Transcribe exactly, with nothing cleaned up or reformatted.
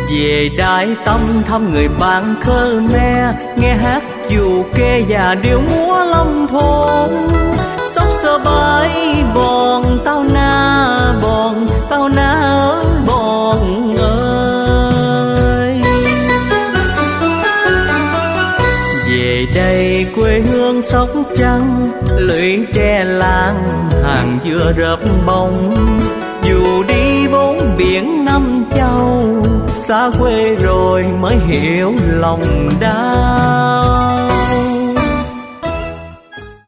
Về Đại Tâm thăm người bạn Khmer, nghe hát dù kê và điệu múa lâm thôn. Sóc sơ bãi bòn tao na bòn, tao na ơi bòn ơi. Về đây quê hương Sóc Trăng, lưỡi tre làng hàng dừa rợp bông. Dù đi bốn biển năm châu, xa quê rồi mới hiểu lòng đau.